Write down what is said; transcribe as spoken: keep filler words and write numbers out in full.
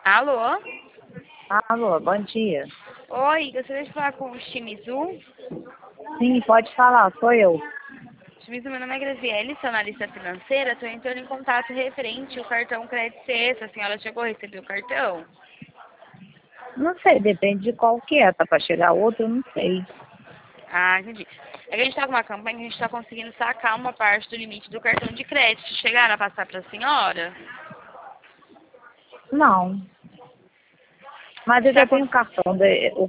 Alô? Alô, bom dia. Oi, gostaria de falar com o Shimizu. Sim, pode falar, sou eu. Shimizu, meu nome é Graziele, sou analista financeira. Estou entrando em contato referente ao cartão Crédito C. A senhora chegou a receber o cartão? Não sei, depende de qual que é, tá para chegar outro, eu não sei. Ah, entendi. É que a gente está com uma campanha que a gente está conseguindo sacar uma parte do limite do cartão de crédito. Chegaram a passar para a senhora? Não. Mas eu Está já com... tenho cartão, de- o